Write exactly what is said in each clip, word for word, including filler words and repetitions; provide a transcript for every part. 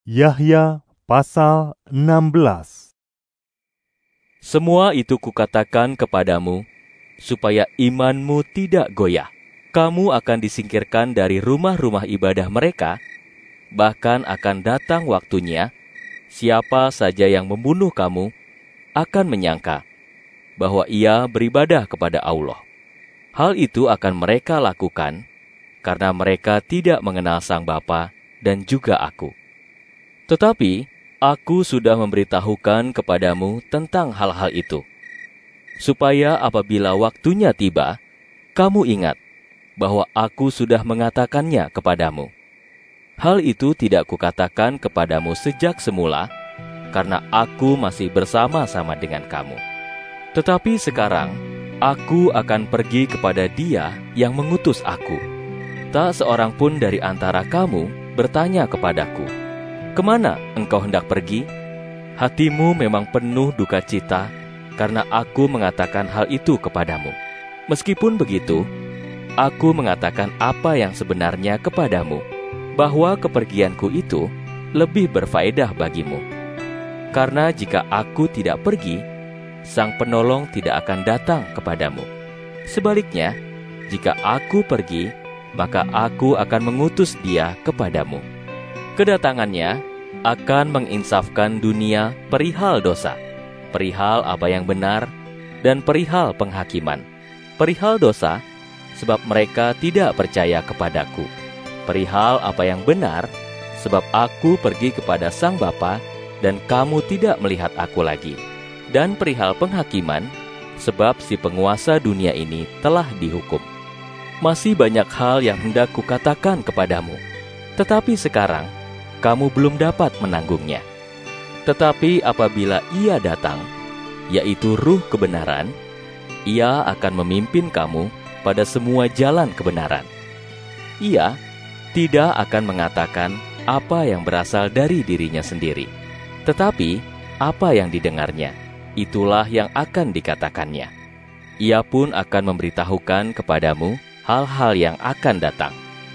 Yahya pasal enam belas. Semua itu kukatakan kepadamu, supaya imanmu tidak goyah. Kamu akan disingkirkan dari rumah-rumah ibadah mereka, bahkan akan datang waktunya, siapa saja yang membunuh kamu akan menyangka bahwa ia beribadah kepada Allah. Hal itu akan mereka lakukan, karena mereka tidak mengenal Sang Bapa dan juga aku. Tetapi aku sudah memberitahukan kepadamu tentang hal-hal itu, supaya apabila waktunya tiba, kamu ingat bahwa aku sudah mengatakannya kepadamu. Hal itu tidak kukatakan kepadamu sejak semula, karena aku masih bersama-sama dengan kamu. Tetapi sekarang, aku akan pergi kepada Dia yang mengutus aku. Tak seorang pun dari antara kamu bertanya kepadaku, "Kemana engkau hendak pergi?" Hatimu memang penuh duka cita karena aku mengatakan hal itu kepadamu. Meskipun begitu, aku mengatakan apa yang sebenarnya kepadamu, bahwa kepergianku itu lebih berfaedah bagimu. Karena jika aku tidak pergi, Sang Penolong tidak akan datang kepadamu. Sebaliknya, jika aku pergi, maka aku akan mengutus Dia kepadamu. Kedatangannya akan menginsafkan dunia perihal dosa, perihal apa yang benar, dan perihal penghakiman. Perihal dosa, sebab mereka tidak percaya kepadaku. Perihal apa yang benar, sebab aku pergi kepada Sang Bapa, dan kamu tidak melihat aku lagi. Dan perihal penghakiman, sebab si penguasa dunia ini telah dihukum. Masih banyak hal yang hendak kukatakan kepadamu, tetapi sekarang kamu belum dapat menanggungnya. Tetapi apabila Ia datang, yaitu Ruh kebenaran, Ia akan memimpin kamu pada semua jalan kebenaran. Ia tidak akan mengatakan apa yang berasal dari dirinya sendiri, tetapi apa yang didengarnya, itulah yang akan dikatakannya. Ia pun akan memberitahukan kepadamu hal-hal yang akan datang.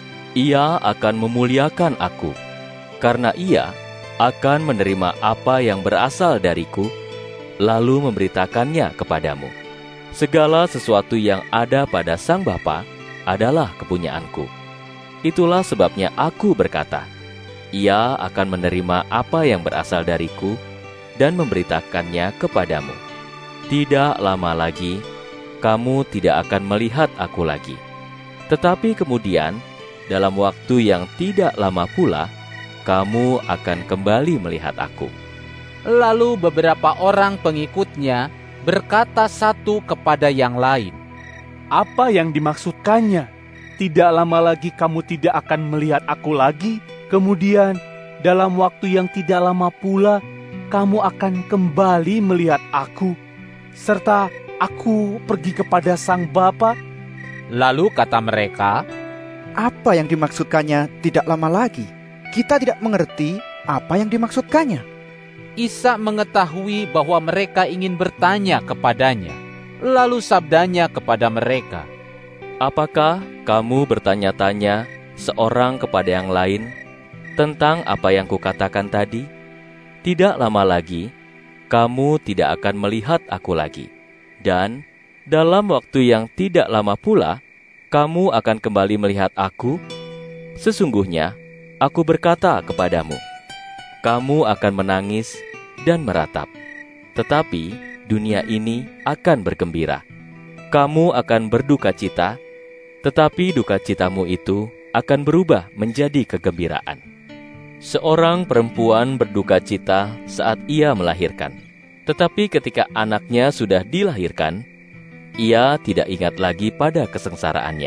Ia akan memuliakan aku, karena Ia akan menerima apa yang berasal dariku, lalu memberitakannya kepadamu. Segala sesuatu yang ada pada Sang Bapa adalah kepunyaanku. Itulah sebabnya aku berkata, Ia akan menerima apa yang berasal dariku dan memberitakannya kepadamu. Tidak lama lagi, kamu tidak akan melihat aku lagi. Tetapi kemudian, dalam waktu yang tidak lama pula, kamu akan kembali melihat aku. Lalu beberapa orang pengikutnya berkata satu kepada yang lain, Apa yang dimaksudkannya? Tidak lama lagi kamu tidak akan melihat aku lagi, kemudian dalam waktu yang tidak lama pula, kamu akan kembali melihat aku, serta aku pergi kepada Sang Bapa. Lalu kata mereka, Apa yang dimaksudkannya tidak lama lagi? Kita tidak mengerti apa yang dimaksudkannya. Isa mengetahui bahwa mereka ingin bertanya kepadanya. Lalu sabdanya kepada mereka, Apakah kamu bertanya-tanya seorang kepada yang lain tentang apa yang kukatakan tadi? Tidak lama lagi, kamu tidak akan melihat aku lagi. Dan dalam waktu yang tidak lama pula, kamu akan kembali melihat aku. Sesungguhnya, aku berkata kepadamu, kamu akan menangis dan meratap. Tetapi dunia ini akan bergembira. Kamu akan berduka cita, tetapi duka citamu itu akan berubah menjadi kegembiraan. Seorang perempuan berduka cita saat ia melahirkan, tetapi ketika anaknya sudah dilahirkan, ia tidak ingat lagi pada kesengsaraannya.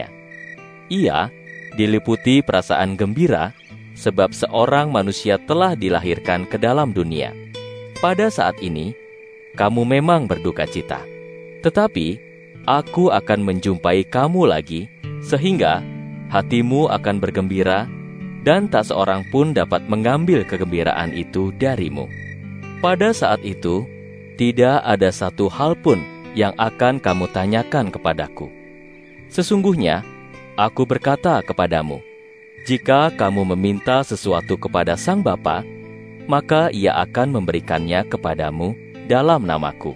Ia diliputi perasaan gembira, sebab seorang manusia telah dilahirkan ke dalam dunia. Pada saat ini, kamu memang berduka cita, tetapi aku akan menjumpai kamu lagi, sehingga hatimu akan bergembira, dan tak seorang pun dapat mengambil kegembiraan itu darimu. Pada saat itu, tidak ada satu hal pun yang akan kamu tanyakan kepadaku. Sesungguhnya, aku berkata kepadamu, jika kamu meminta sesuatu kepada Sang Bapa, maka ia akan memberikannya kepadamu dalam namaku.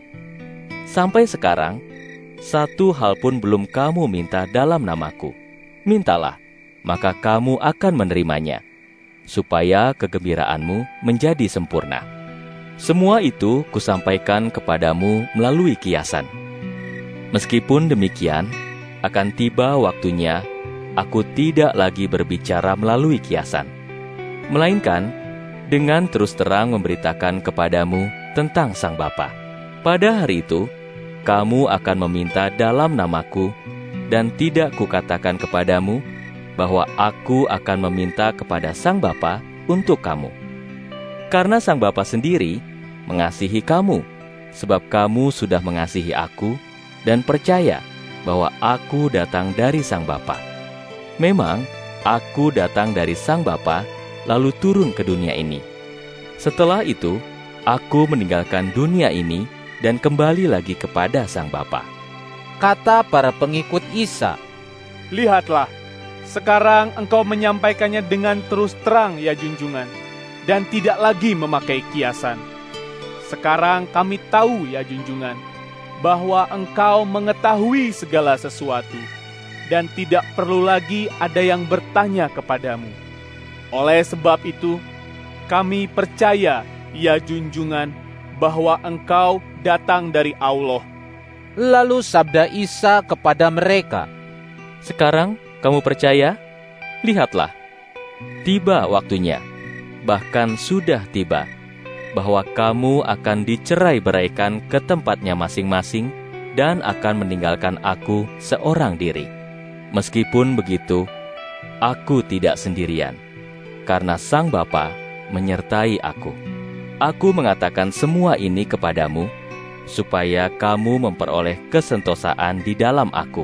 Sampai sekarang, satu hal pun belum kamu minta dalam namaku. Mintalah, maka kamu akan menerimanya, supaya kegembiraanmu menjadi sempurna. Semua itu kusampaikan kepadamu melalui kiasan. Meskipun demikian, akan tiba waktunya aku tidak lagi berbicara melalui kiasan, melainkan dengan terus terang memberitakan kepadamu tentang Sang Bapa. Pada hari itu, kamu akan meminta dalam namaku, dan tidak kukatakan kepadamu bahwa aku akan meminta kepada Sang Bapa untuk kamu. Karena Sang Bapa sendiri mengasihi kamu, sebab kamu sudah mengasihi aku dan percaya bahwa aku datang dari Sang Bapa. Memang, aku datang dari Sang Bapa, lalu turun ke dunia ini. Setelah itu, aku meninggalkan dunia ini dan kembali lagi kepada Sang Bapa. Kata para pengikut Isa, Lihatlah, sekarang engkau menyampaikannya dengan terus terang ya junjungan, dan tidak lagi memakai kiasan. Sekarang kami tahu ya junjungan, bahwa engkau mengetahui segala sesuatu, dan tidak perlu lagi ada yang bertanya kepadamu. Oleh sebab itu, kami percaya, ya junjungan, bahwa engkau datang dari Allah. Lalu sabda Isa kepada mereka, Sekarang kamu percaya? Lihatlah, tiba waktunya, bahkan sudah tiba, bahwa kamu akan dicerai-beraikan ke tempatnya masing-masing dan akan meninggalkan aku seorang diri. Meskipun begitu, aku tidak sendirian, karena Sang Bapa menyertai aku. Aku mengatakan semua ini kepadamu, supaya kamu memperoleh kesentosaan di dalam aku.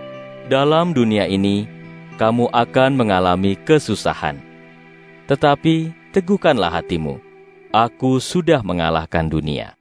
Dalam dunia ini, kamu akan mengalami kesusahan. Tetapi teguhkanlah hatimu, aku sudah mengalahkan dunia.